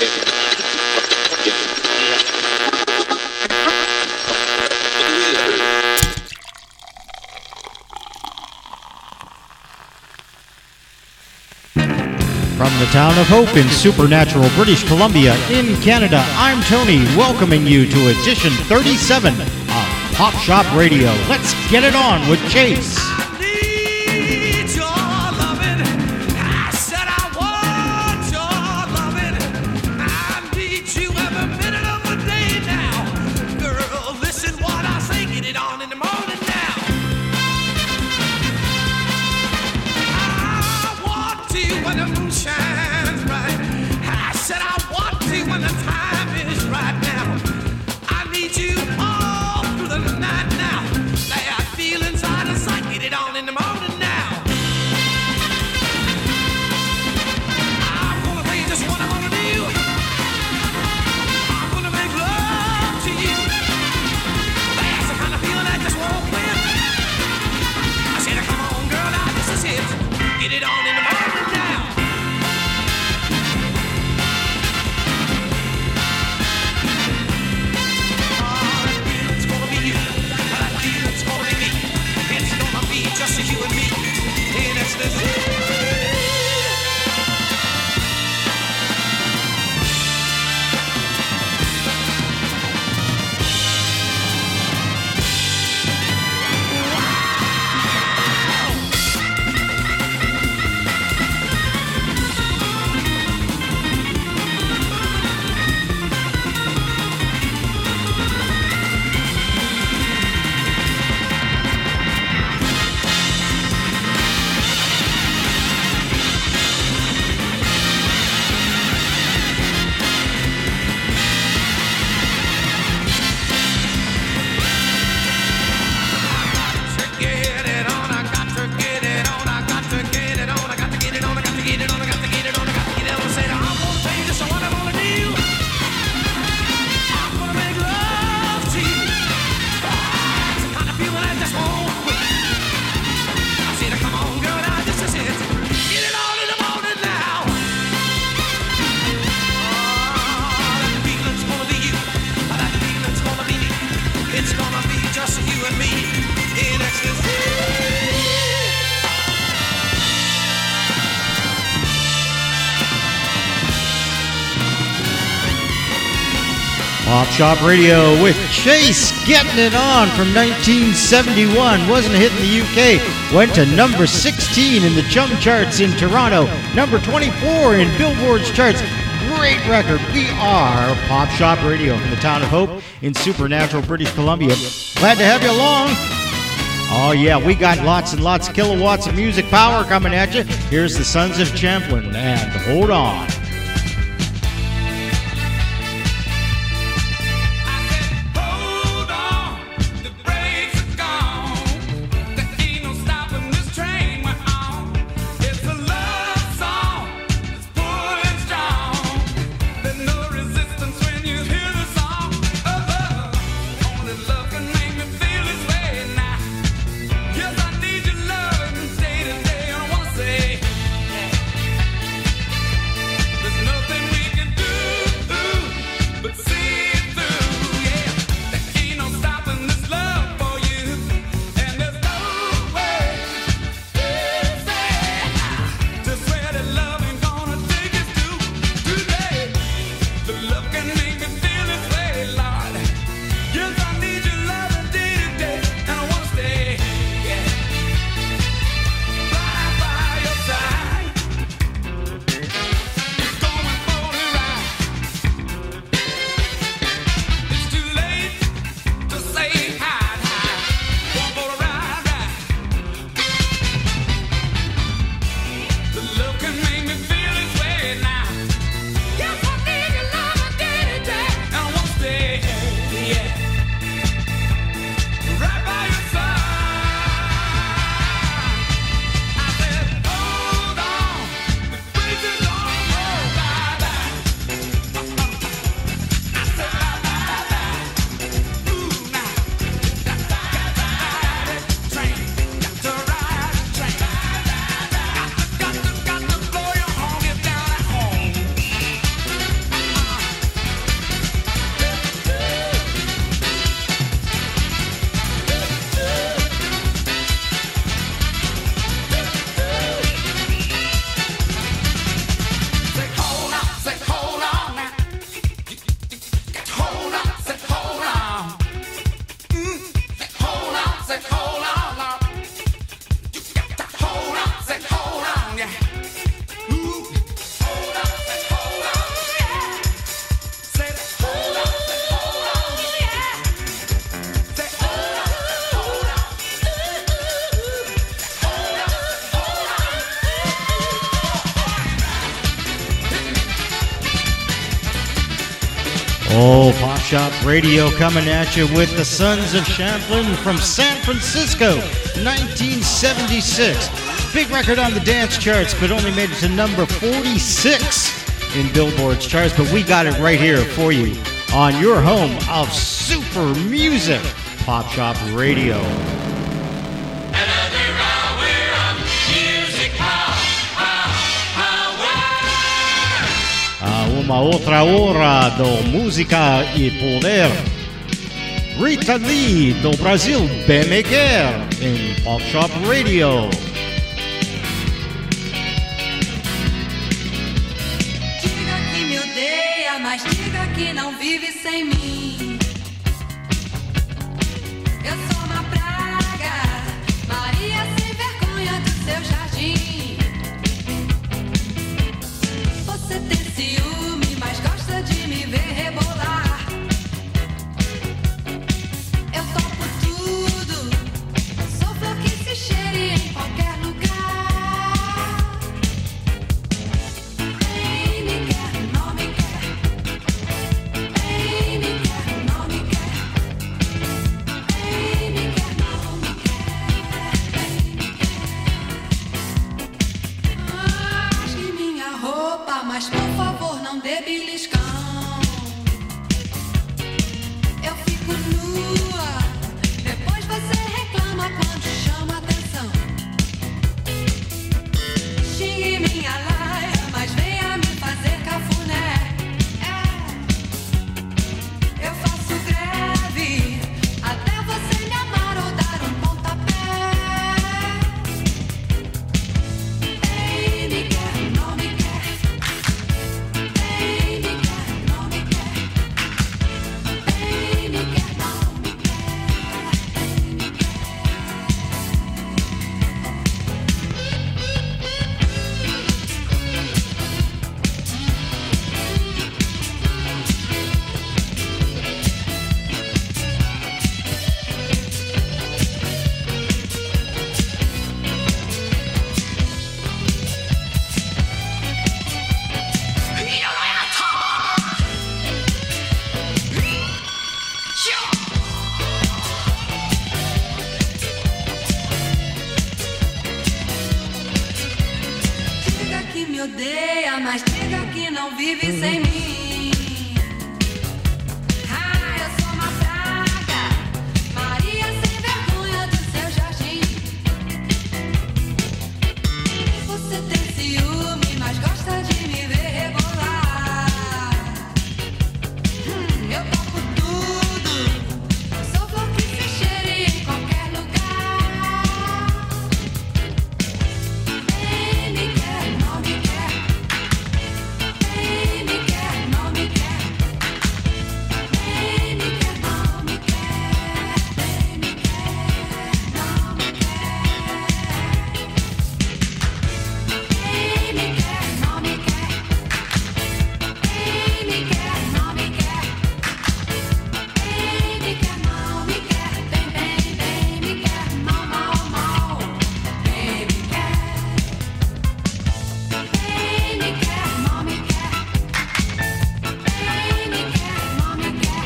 From the town of Hope in Supernatural, British Columbia, in Canada, I'm Tony, welcoming you to edition 37 of Pop Shop Radio. Let's get it on with Chase. Pop Shop Radio with Chase, getting it on from 1971. Wasn't a hit in the UK. Went to number 16 in the Chum charts in Toronto. Number 24 in Billboard's charts. Great record. We are Pop Shop Radio from the town of Hope in Supernatural, British Columbia. Glad to have you along. Oh yeah, we got lots and lots of kilowatts of music power coming at you. Here's the Sons of Champlin and Hold On. Oh, Pop Shop Radio coming at you with the Sons of Champlain from San Francisco, 1976. Big record on the dance charts, but only made it to number 46 in Billboard's charts. But we got it right here for you on your home of super music, Pop Shop Radio. Uma outra hora do Música e Poder. Rita Lee do Brasil, Bem Me Quer, em Pop Shop Radio. Diga que me odeia, mas diga que não vive sem mim. Eu sou uma praga, Maria sem vergonha do seu jardim. Você tem ciúme, mas gosta de me ver rebolar. Eu topo tudo, sou flor que se cheire em qualquer lugar. Quem me quer, não me quer. Quem me quer, não me quer. Quem me quer, não me quer. Rasgue minha roupa, mas por favor não dê beliscão. Eu fico nua, depois você reclama quando chama atenção. Xingue minha laia, mas venha me fazer cafuné. Eu faço greve, até você me amar ou dar um pontapé. Quem me quer, não me quer. Quem me quer, não me quer. Quem me quer, não me quer. Diga que me odeia, mas diga que não vive sem mim. Eu sou uma praga, Maria sem vergonha do seu jardim. Você tem ciúme, mas gosta de me ver rebolar. Eu topo tudo, sou flor que se cheire em qualquer lugar. Quem me quer, não me quer. Quem me quer, não me quer. Quem me quer, não me quer. Quem me quer, não me quer. Quem me quer, não me quer. Quem me quer, não me quer. Quem me quer, não me quer. Bem, bem, bem me quer. Mal, mal, mal. Quem me quer. Quem me quer, não me quer. Quem me quer, não me quer.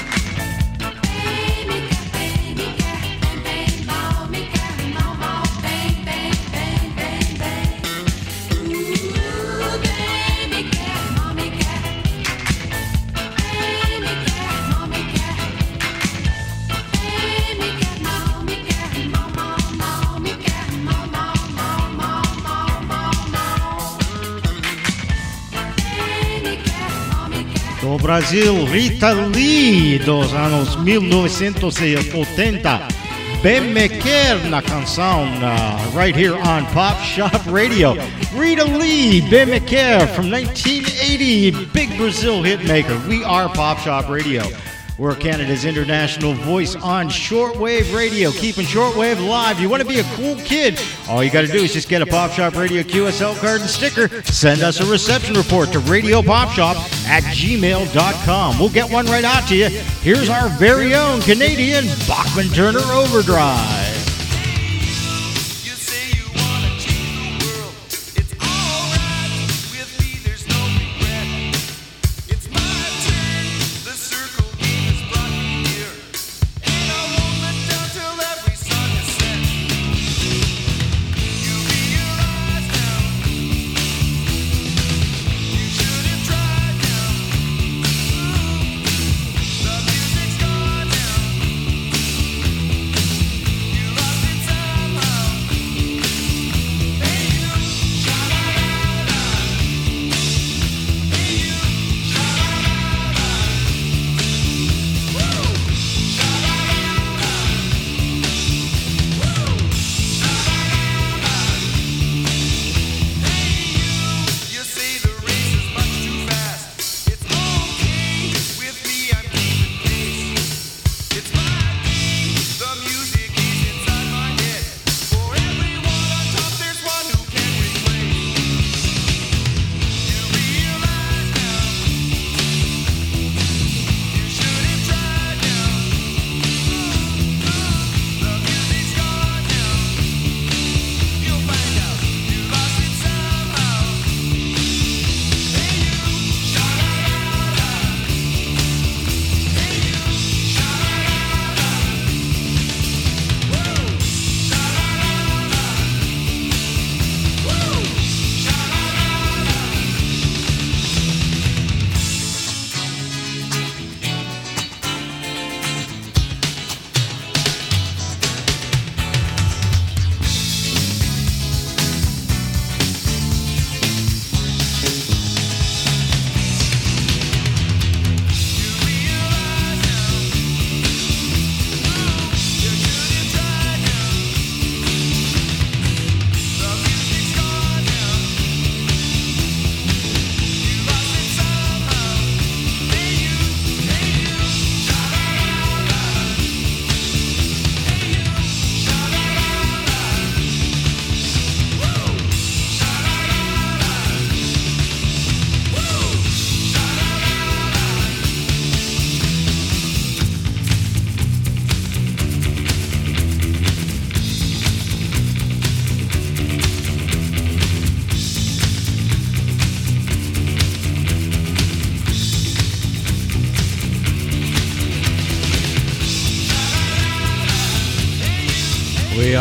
Quem me quer, bem me quer. Bem, bem, mal me quer. Mal, mal, bem, bem, bem, bem, bem. Bem me quer, não me quer. Bem me quer, não me quer. Bem me quer, não me quer. Mal, mal, mal me quer. Mal, mal, mal, mal, mal, mal, mal. Bem me quer, não me quer. Do Brasil, Rita Lee, dos anos 1980. Bem Me Quer na canção, right here on Pop Shop Radio. Rita Lee, Bem Me Quer from 1980, big Brazil hitmaker. We are Pop Shop Radio. We're Canada's international voice on shortwave radio, keeping shortwave live. You want to be a cool kid? All you got to do is just get a Pop Shop Radio QSL card and sticker. Send us a reception report to radiopopshop@gmail.com. We'll get one right out to you. Here's our very own Canadian Bachman Turner Overdrive. You say you wanna change the world. It's alright with me, there's no regret. It's my turn, the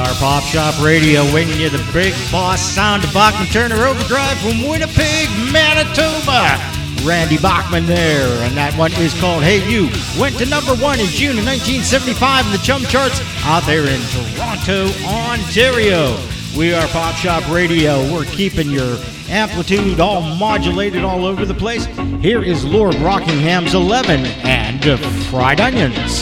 are Pop Shop Radio, bringing you the big boss sound of Bachman Turner Overdrive from Winnipeg, Manitoba. Randy Bachman there, and that one is called Hey You. Went to number 1 in June of 1975 in the Chum Charts out there in Toronto, Ontario. We are Pop Shop Radio. We're keeping your amplitude all modulated all over the place. Here is Lord Rockingham's 11 and Fried Onions.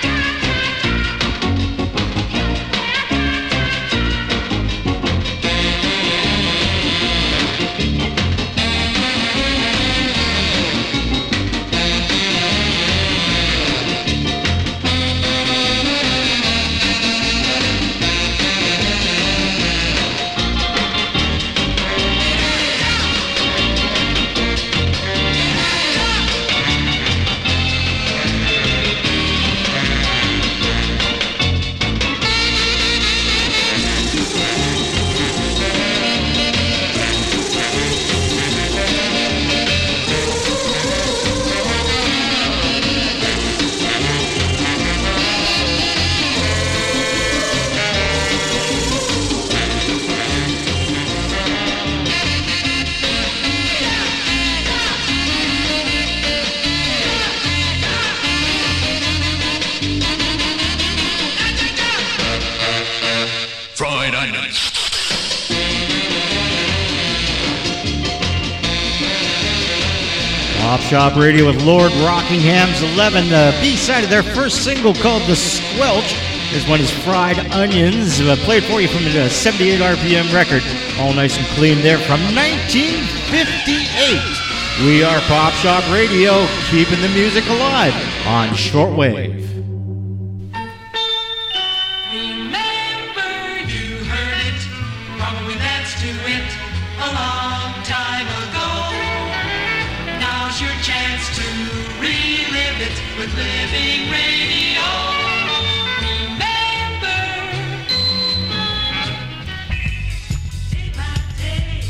Fried onions. Pop Shop Radio with Lord Rockingham's 11. The B-side of their first single called The Squelch. This one is Fried Onions. Played for you from a 78 RPM record. All nice and clean there from 1958. We are Pop Shop Radio, keeping the music alive on shortwave. Remember, you heard it, probably that's to it, a long time ago. Now's your chance to relive it with Living Radio. Remember, day by day,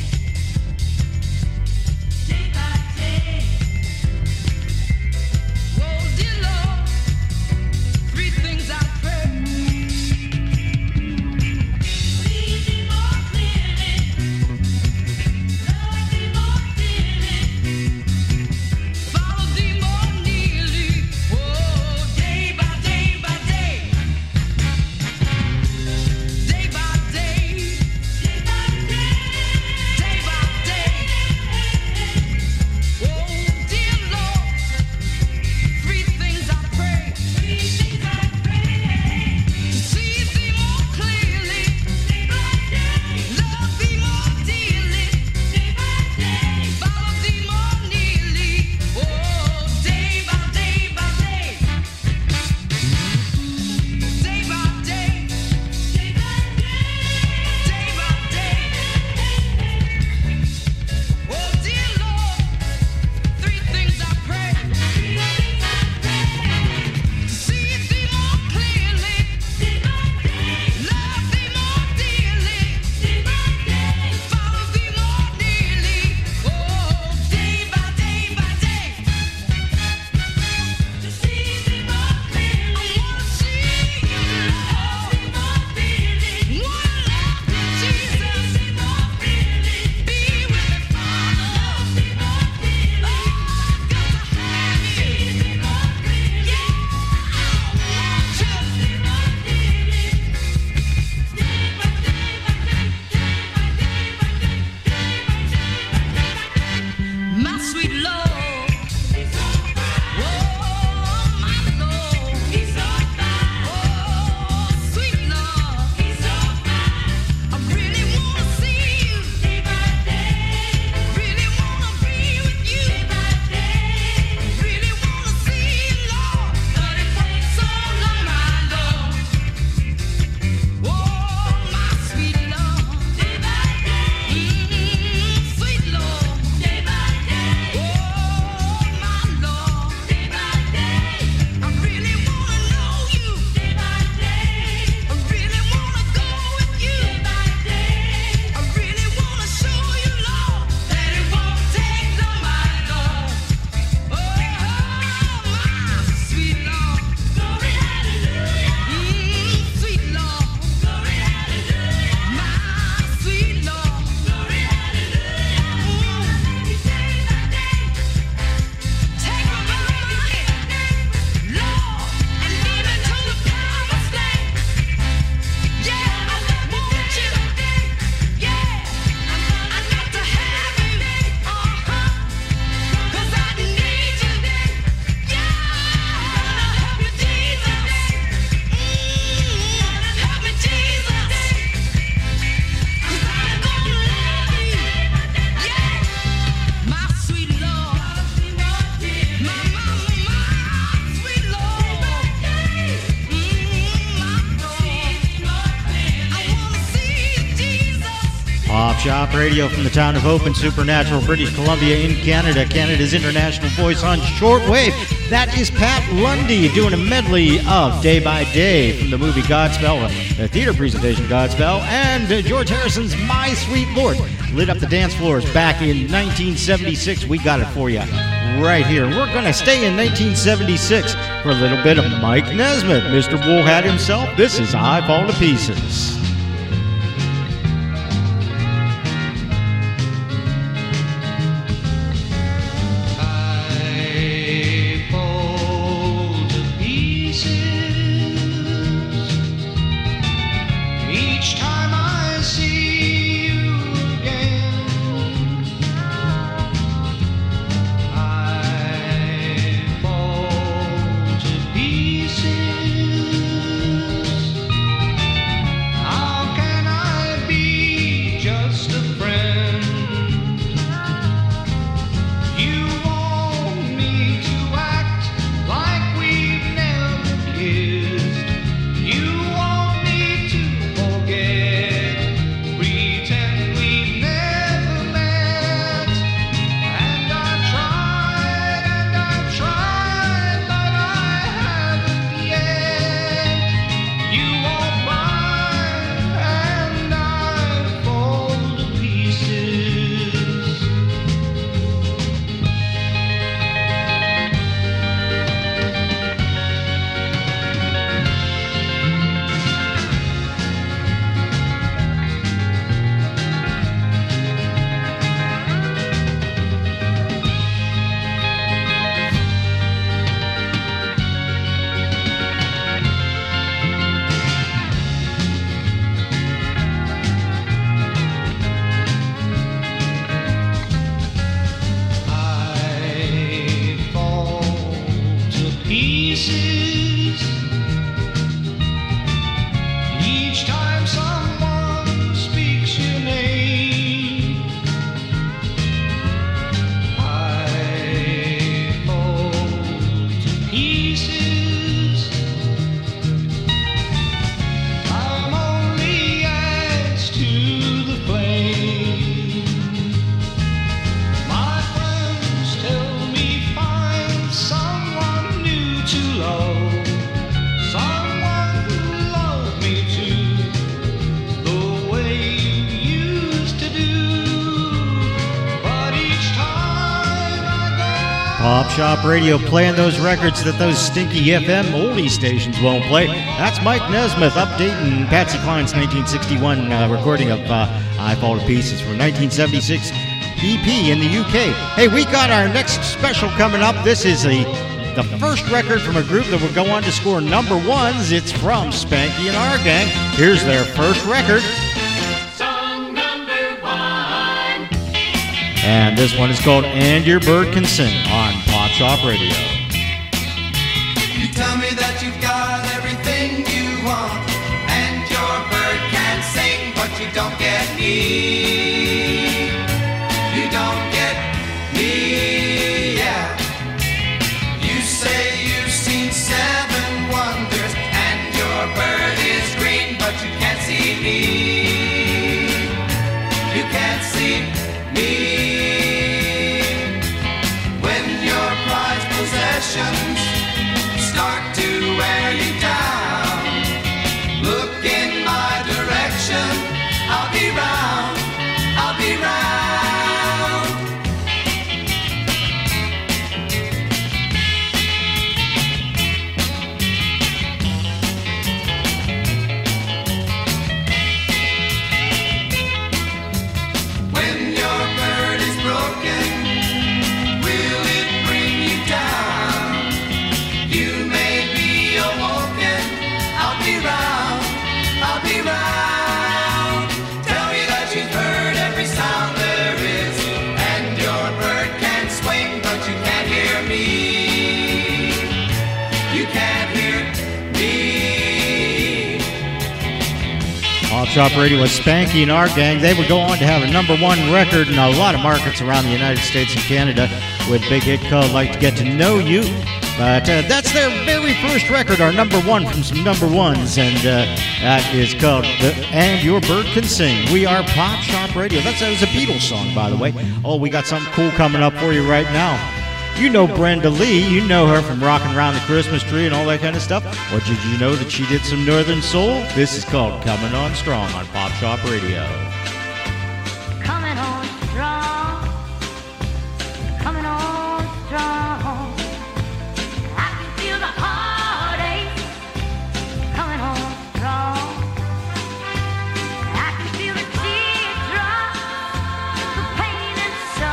day by day. Oh dear Lord, 3 things I pray. See thee more clearly, love thee more dearly, follow thee more nearly. Oh, day by Pop Shop Radio from the town of Hope in Supernatural, British Columbia in Canada, Canada's international voice on shortwave. That is Pat Lundy doing a medley of Day by Day from the movie Godspell, the theater presentation Godspell, and George Harrison's My Sweet Lord lit up the dance floors back in 1976. We got it for you right here. And we're going to stay in 1976 for a little bit of Mike Nesmith, Mr. Woolhat himself. This is I Fall to Pieces. Pop Shop Radio playing those records that those stinky FM oldie stations won't play. That's Mike Nesmith updating Patsy Cline's 1961 recording of I Fall to Pieces from 1976 EP in the UK. Hey, we got our next special coming up. This is the first record from a group that will go on to score number ones. It's from Spanky and Our Gang. Here's their first record. And this one is called And Your Bird Can Sing on Pop Shop Radio. You tell me that you've got everything you want, and your bird can sing, but you don't get me. You don't get me, yeah. You say you've seen 7 wonders, and your bird is green, but you can't see me. You can't see me. Possessions start to wear you down. Look in my direction. I'll be round. I'll be round. When your bird is broken, will it bring you down? You may be awoken. I'll be round. I'll be round. Tell me that you've heard every sound there is, and your bird can swing, but you can't hear me. You can't hear me. Pop Shop Radio was Spanky and Our Gang. They would go on to have a number 1 record in a lot of markets around the United States and Canada. with a big hit called Like to Get to Know You. But that's their very first record, our number one from some number ones, and that is called And Your Bird Can Sing. We are Pop Shop Radio. That was a Beatles song, by the way. Oh, we got something cool coming up for you right now. You know Brenda Lee. You know her from Rockin' Around the Christmas Tree and all that kind of stuff. Or did you know that she did some Northern Soul? This is called Coming On Strong on Pop Shop Radio. Coming on strong, coming on strong. I can feel the heartache coming on strong. I can feel the teardrops, the pain and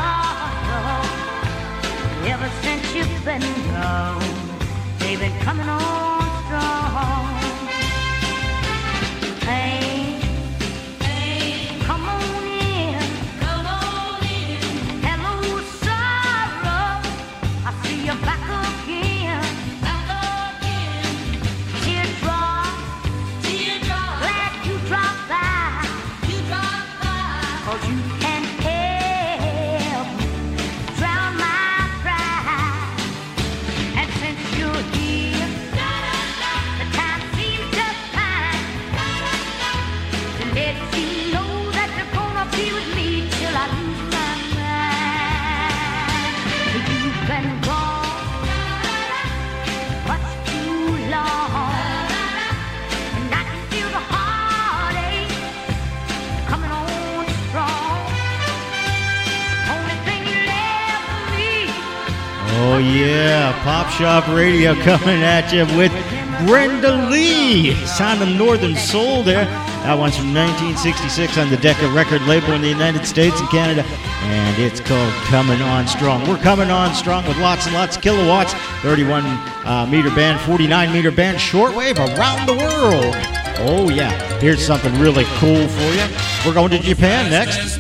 sorrow. Ever since you've been gone, they've been coming on strong. Pain, come on in. Hello, sorrow, I see you back again. Teardrop, glad you dropped by. 'Cause you can help drown my pride. And since you're here, the time seems just fine to let you know that you're gonna be with me till I lose my mind. You've been gone much too long, and I can feel the heartache coming on strong. Only thing left for me. Oh, yeah. Pop Shop Radio coming at you with Brenda Lee. Sound of Northern Soul there. That one's from 1966 on the Decca record label in the United States and Canada. And it's called Coming On Strong. We're coming on strong with lots and lots of kilowatts. 31 meter band, 49 meter band, shortwave around the world. Oh, yeah. Here's something really cool for you. We're going to Japan next.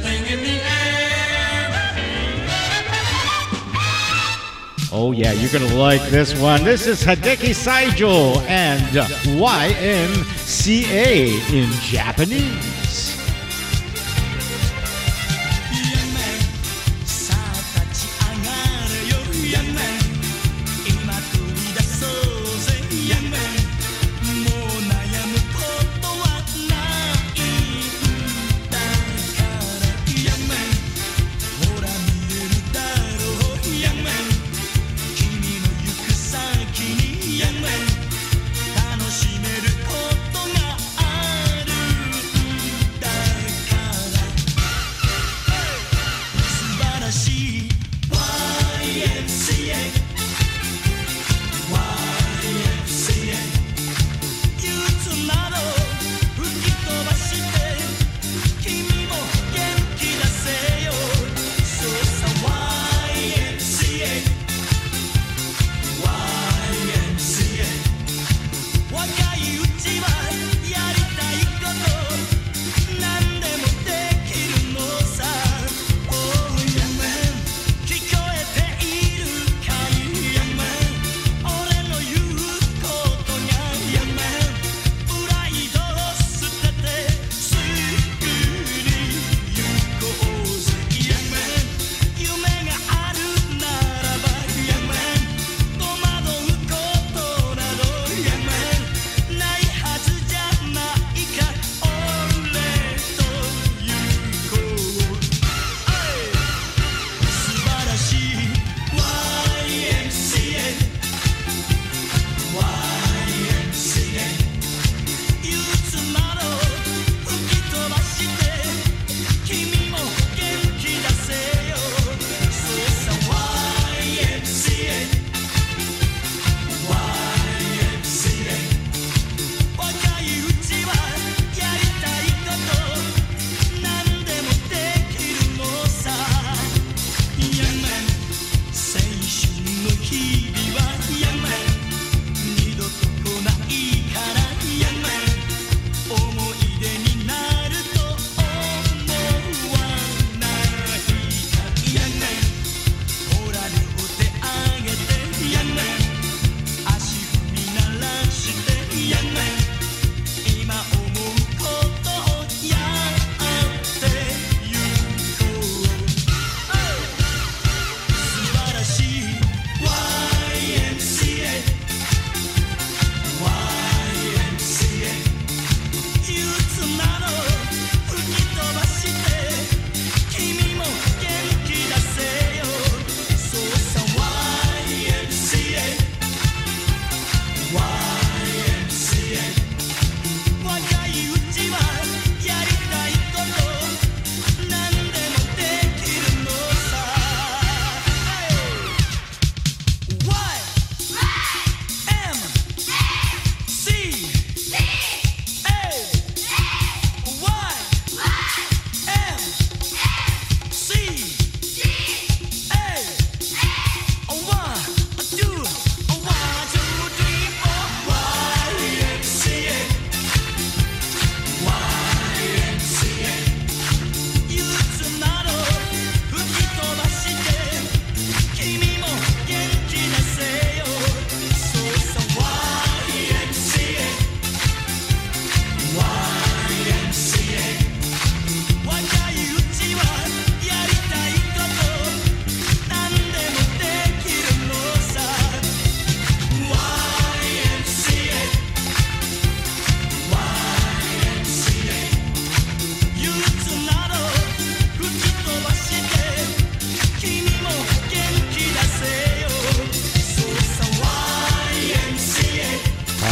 Oh, yeah, you're going to like this one. This is Hideki Saijo and YMCA in Japanese. さあ立ち上がれよヤンマン今繰り出そうぜヤンマンもう悩むことはないんだからヤンマンほら見えるだろうヤンマン君の行く先にヤンマン楽しめることがある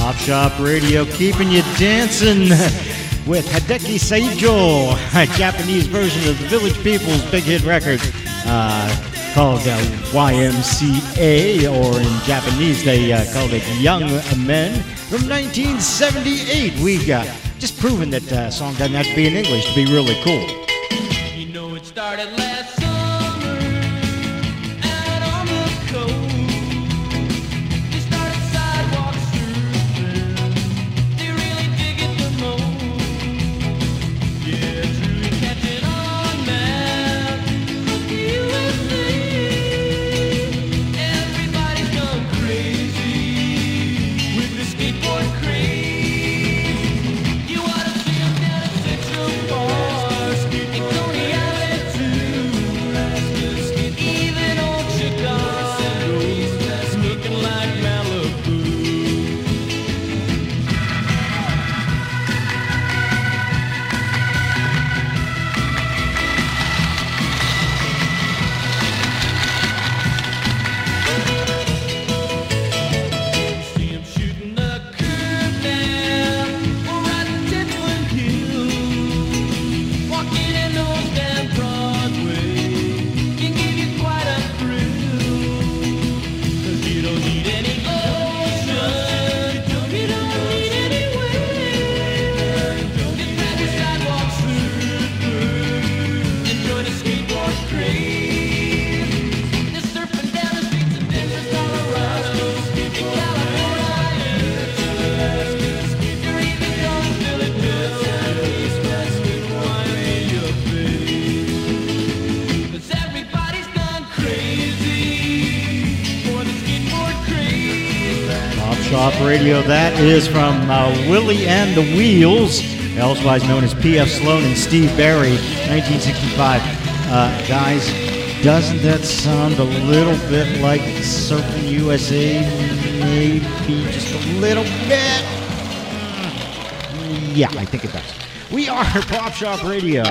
Pop Shop Radio keeping you dancing with Hideki Saijo, a Japanese version of the Village People's big hit record called YMCA, or in Japanese they called it Young Men, from 1978. We just proven that song doesn't have to be in English to be really cool. You know it started last summer out on the coast. They started sidewalk surfing. They really dig it the most. Yeah, truly catching on now. Look at USA. Everybody's gone crazy with the skateboard craze. You ought to see 'em down at Central Park, in Coney Island too. Even old Chicago's looking like Malibu. See 'em shooting the curve now, or riding Temple Hill. Walking in those damn Broadway can give you quite a thrill. 'Cause you don't need any ocean, you don't need any wave. Just grab your sidewalk surfer and join a skateboard craze. They're surfing down the streets of Denver, Colorado, in California. They're even going to Philly Bill, East West, Wyoming, Bay. 'Cause everybody's gone crazy for the skateboard craze. Pop Shop Radio, that is from Willie and the Wheels, elsewise known as P.F. Sloan and Steve Barry, 1965. Guys, doesn't that sound a little bit like Surfing USA? Maybe just a little bit? Yeah, I think it does. We are Pop Shop Radio.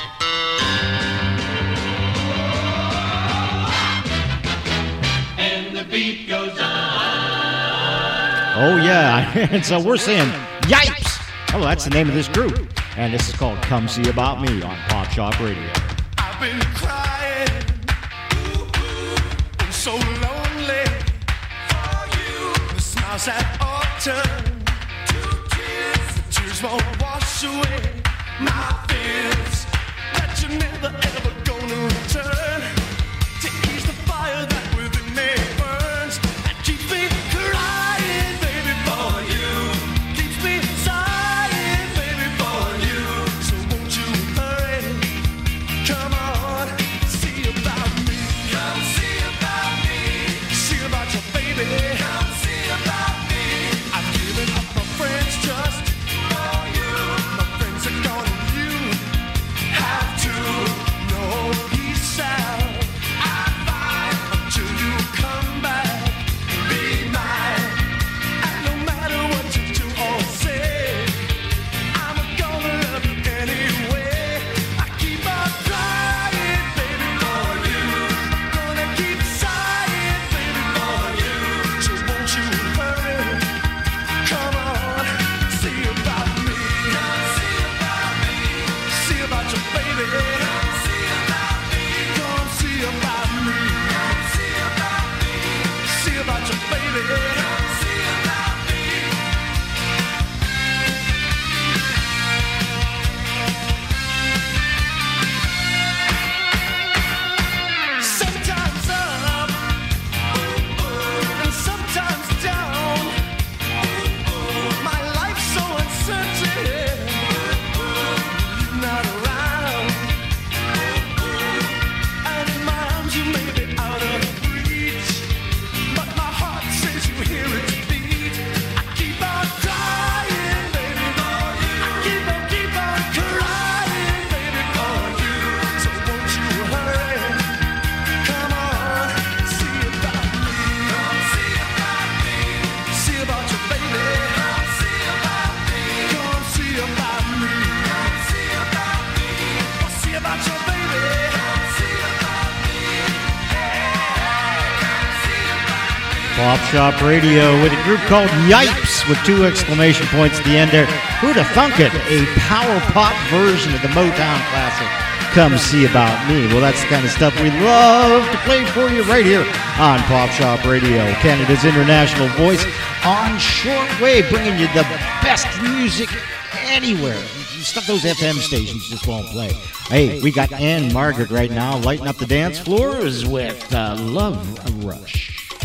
And the beat goes on. Oh, yeah. And so we're saying, yipes! Oh, that's the name of this group. And this is called Come See About Me on Pop Shop Radio. I've been crying, I'm so lonely for you. The smiles that upturn to tears, the tears won't wash away my fears that you're never ever gonna return. To ease the fire that within me burns and keeps me crying, baby, for you. Keeps me sighing, baby, for you. So won't you hurry? Come on, see about me. Come see about me. See about your baby. Come see about me. I've given up my friends just for you. My friends are gone and you have to Pop Shop Radio with a group called Yipes with 2 exclamation points at the end there. Who'd have thunk it? A power pop version of the Motown classic, Come See About Me. Well, that's the kind of stuff we love to play for you right here on Pop Shop Radio, Canada's international voice on shortwave, bringing you the best music anywhere. Stuff those FM stations just won't play. Hey, we got Anne Margaret right now lighting up the dance floors with Love Rush.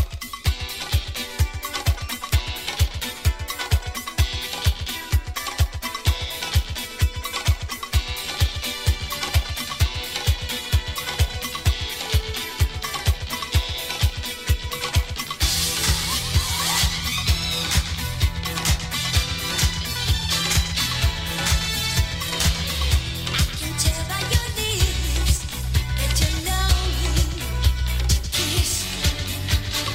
Can tell by your lips that you're lonely to kiss.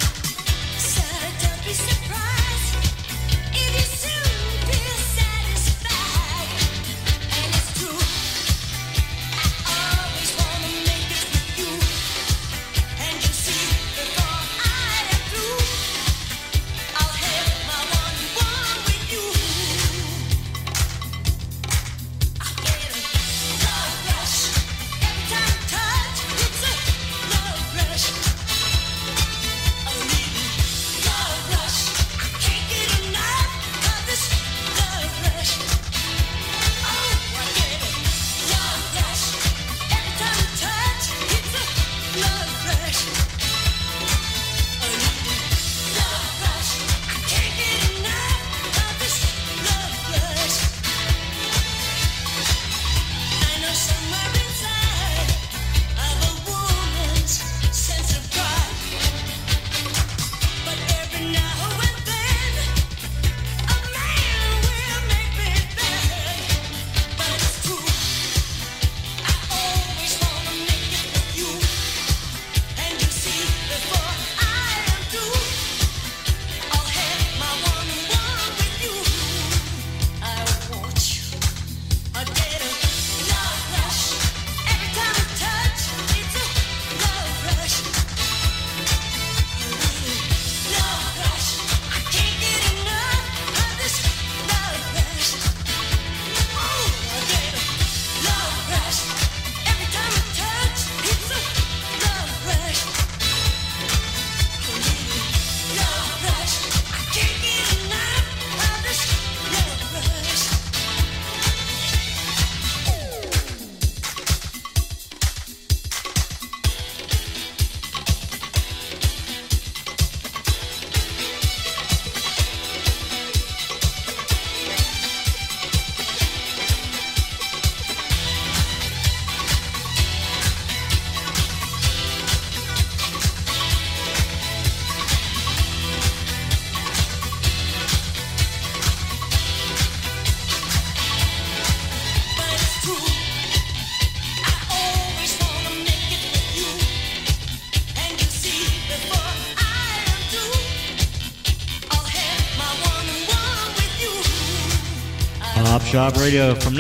Pop Shop Radio from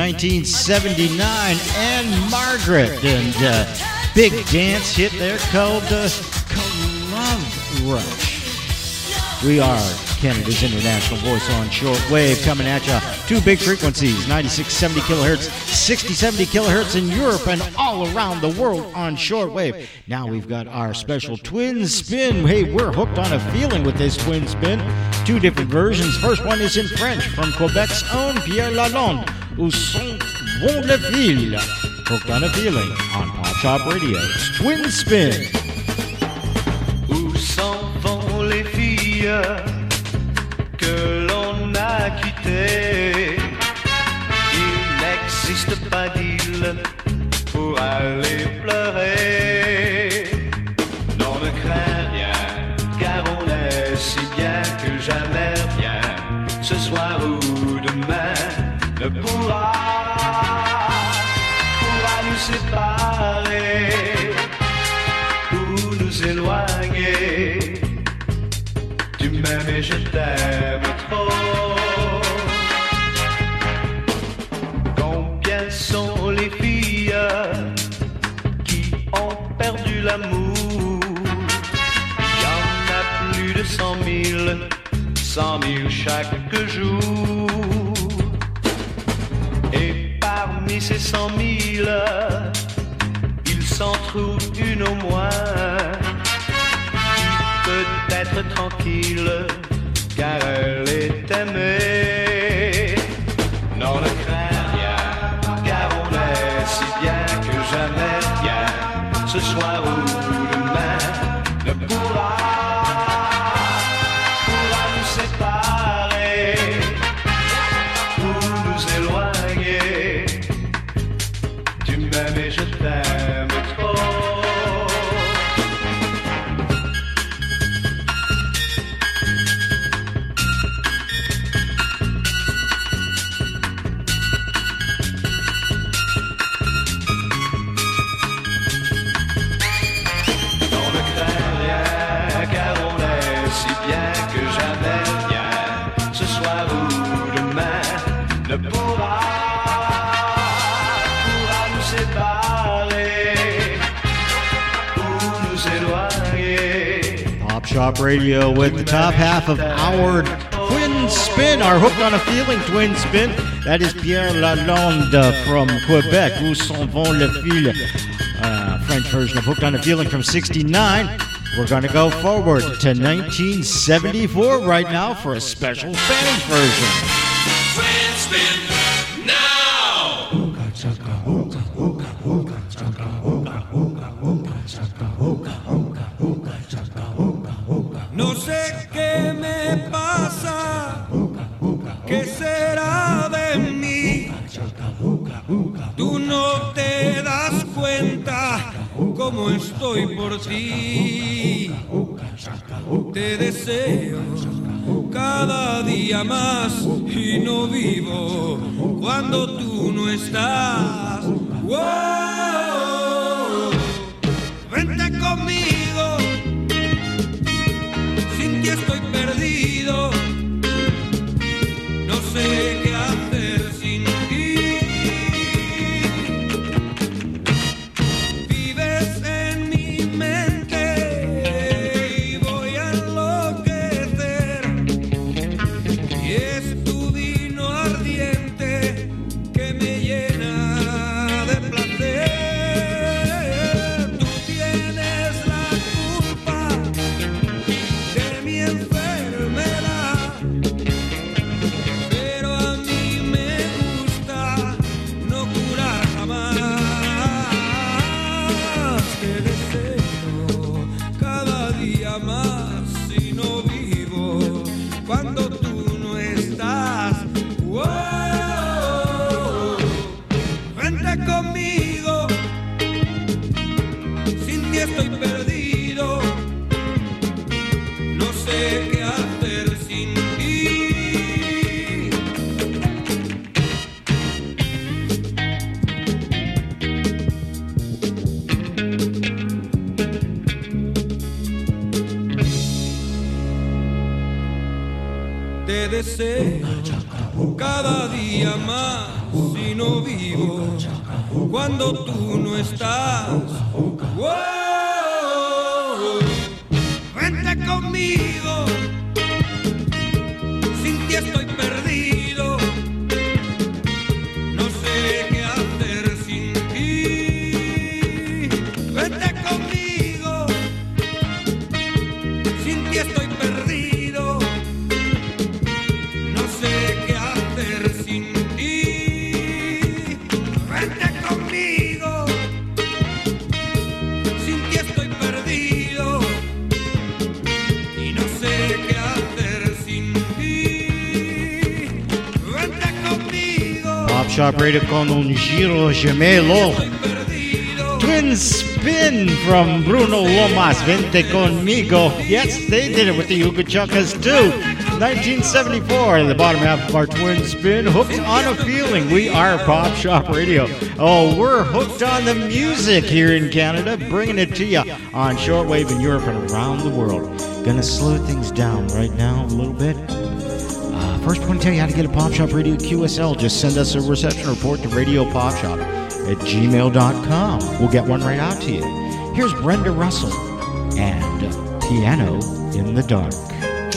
1979, and Margaret, and big dance hit there called Love Rush. We are Canada's international voice on shortwave, coming at you. Two big frequencies, 9670 kilohertz, 6070 kilohertz in Europe, and all around the world on shortwave. Now we've got our special twin spin. Hey, we're hooked on a feeling with this twin spin. Two different versions. First one is in French from Quebec's own Pierre Lalonde, Où sont vont les filles? Hooked on a feeling on Pop Shop Radio. It's twin spin. Où s'en vont les filles que l'on a quittées? Il n'existe pas d'île pour aller pleurer. Non, ne crains rien, car on est si bien que jamais rien, ce soir ou demain, ne pourra nous séparer ou nous éloigner. Tu m'aimes et je t'aime trop. Combien sont les filles qui ont perdu l'amour? Il y en a plus de 100 100 000 chaque jour. Et parmi ces 100 000, il s'en trouve une au moins qui peut être tranquille, car elle est aimée. Non, ne crains rien, car on est si bien que jamais rien, ce soir ou demain, ne pourra nous séparer ou nous éloigner. Tu m'aimes et je t'aime trop. Shop Radio with the top half of our twin spin, our Hooked on a Feeling twin spin. That is Pierre Lalonde from Quebec. Où s'en vont les fils? French version of Hooked on a Feeling from 69. We're going to go forward to 1974 right now for a special Spanish version. Twin spin now! No sé qué me pasa, qué será de mí. Tú no te das cuenta cómo estoy por ti. Te deseo cada día más y no vivo cuando tú no estás. ¡Wow! Vente conmigo. Sin ti estoy perdido, no sé qué hacer sin ti. Vives en mi mente y voy a enloquecer. Y es tu vino ardiente que me llena de placer. Tú tienes la culpa de mi enfermedad, pero a mí me gusta no curar jamás. Te deseo cada día más y no vivo cuando tú no estás. ¡Wow! Vente conmigo, sin ti estoy perdido. No sé qué hacer sin ti. Te deseo cada día más y no vivo cuando tú no estás. ¡Wow! Vente conmigo, sin ti estoy perdido. No sé qué hacer sin ti. Vente conmigo, sin ti estoy perdido. No sé qué hacer sin ti. Vente conmigo, sin ti estoy perdido. Y no sé qué hacer sin ti. Vente conmigo. Pop Shop Radio con un giro gemelo. Estoy perdido. Twin spin from Bruno Lomas, Vente Conmigo. Yes, they did it with the Yuga Chuckas too. 1974, the bottom half of our twin spin, Hooked on a Feeling. We are Pop Shop Radio. Oh, we're hooked on the music here in Canada, bringing it to you on shortwave in Europe and around the world. Gonna slow things down right now a little bit. First, I want to tell you how to get a Pop Shop Radio QSL. Just send us a reception report to radiopopshop@gmail.com. We'll get one right out to you. Here's Brenda Russell and Piano in the Dark.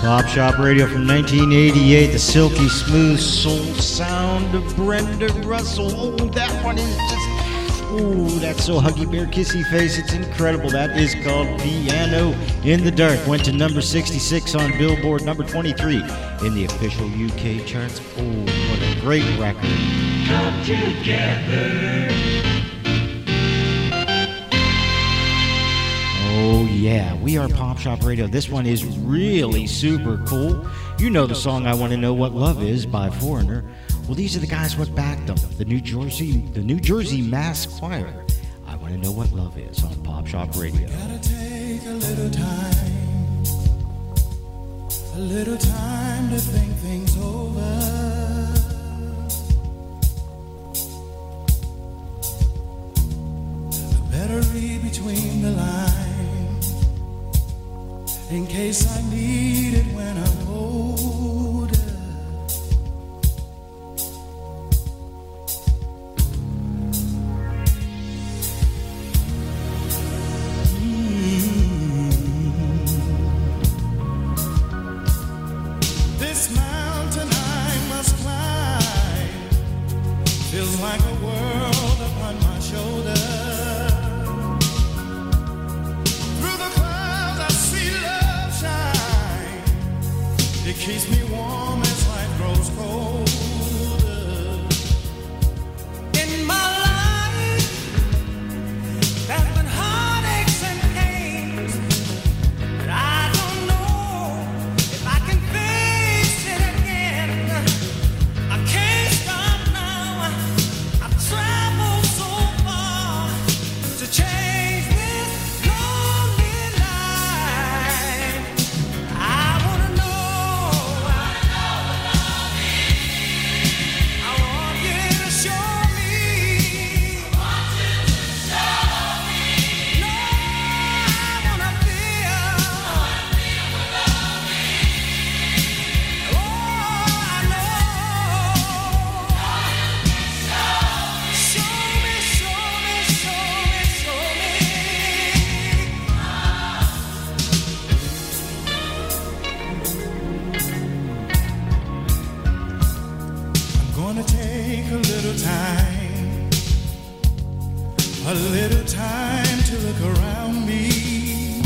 Pop Shop Radio from 1988, the silky smooth soul sound of Brenda Russell. Oh, that one is just, oh, that's so huggy bear kissy face. It's incredible. That is called Piano in the Dark. Went to number 66 on Billboard, number 23 in the official UK charts. Oh, what a great record. Come together. Oh yeah, we are Pop Shop Radio. This one is really super cool. You know the song "I Want to Know What Love Is" by Foreigner. Well, these are the guys what backed them. The New Jersey Mass Choir. "I Want to Know What Love Is" on Pop Shop Radio. Gotta take a little time to think things over. I better read between the lines in case I need it when I'm older. This mountain I must climb feels like a world upon my shoulder. Through the clouds I see love shine. It keeps me warm as life grows colder. In my life, there's been heartaches and pains, but I don't know if I can face it again. I can't stop now. I've traveled so far to change this lonely life. I wanna know what love is. I want you to show me. No, I wanna feel what love is. Oh, I know. Show me, show me, show me, show me. I'm gonna take a little time to look around me.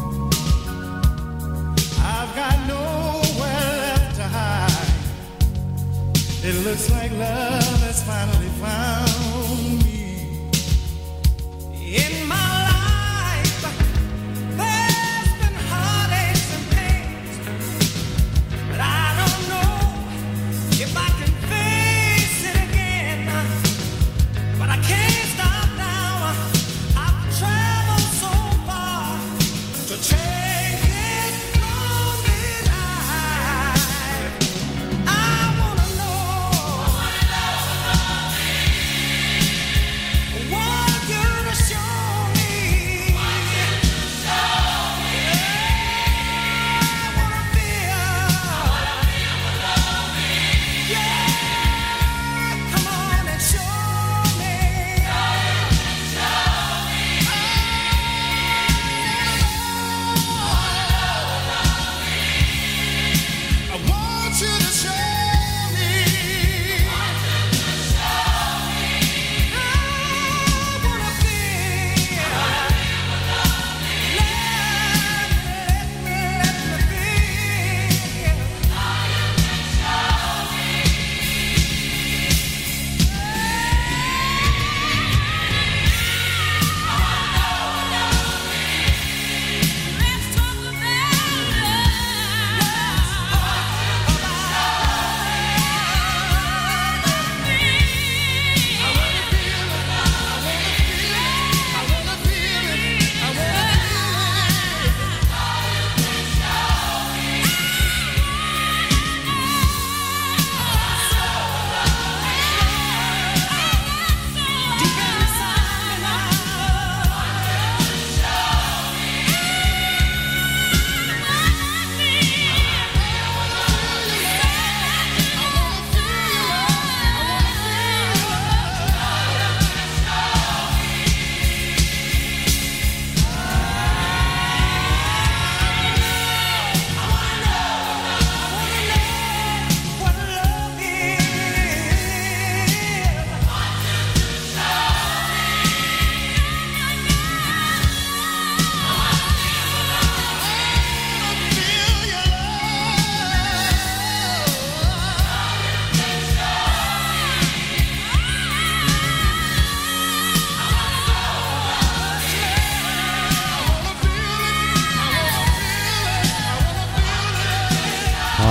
I've got nowhere left to hide. It looks like love has finally found me. In my life, there's been heartaches and pains, but I don't know if I can face it again. But I can't stop now. I've traveled so far to change this lonely life. I wanna know.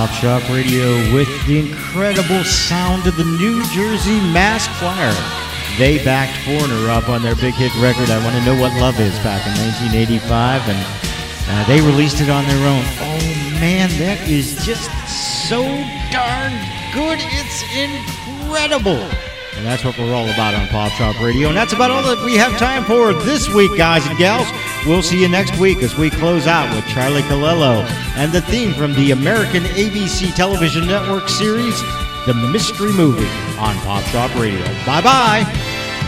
Pop Shop Radio with the incredible sound of the New Jersey Mass Choir. They backed Foreigner up on their big hit record, I Want to Know What Love Is, back in 1985, and they released it on their own. Oh man, that is just so darn good. It's incredible. And that's what we're all about on Pop Shop Radio. And that's about all that we have time for this week, guys and gals. We'll see you next week as we close out with Charlie Colello and the theme from the American ABC Television Network series, The Mystery Movie, on Pop Shop Radio. Bye-bye.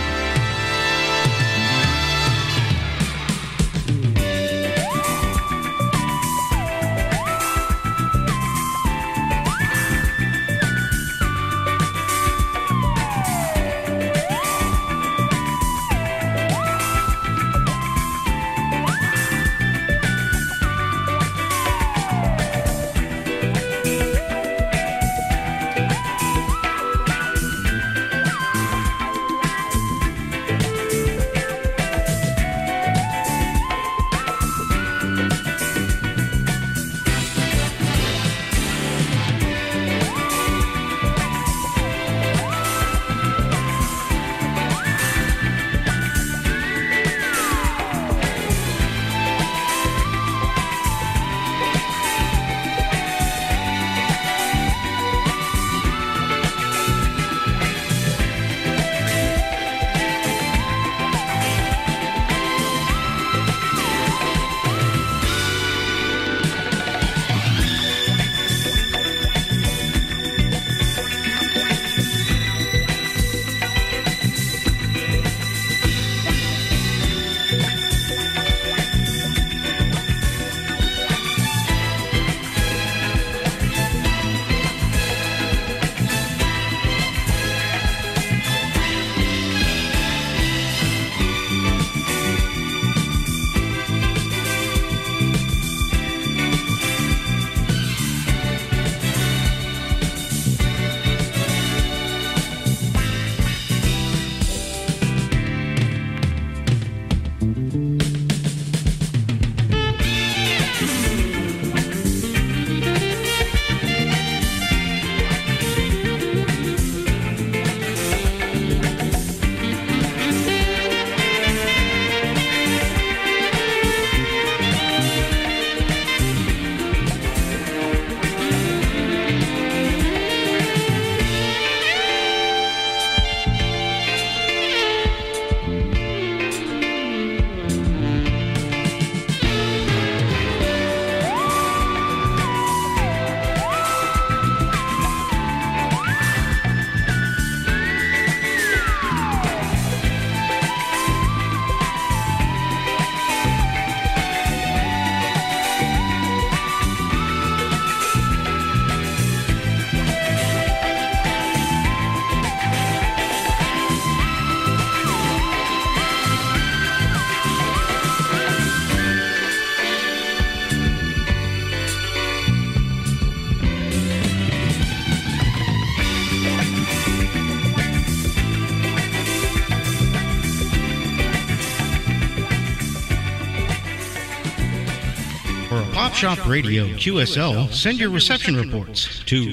Pop Shop Radio QSL, send your reception reports to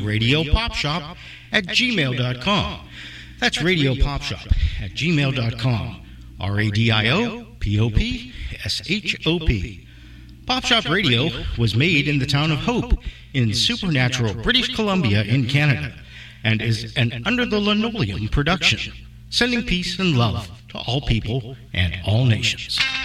radiopopshop@gmail.com. That's radiopopshop@gmail.com. RADIOPOPSHOP. Pop Shop Radio was made in the town of Hope in supernatural British Columbia in Canada and is an Under the Linoleum production, sending peace and love to all people and all nations.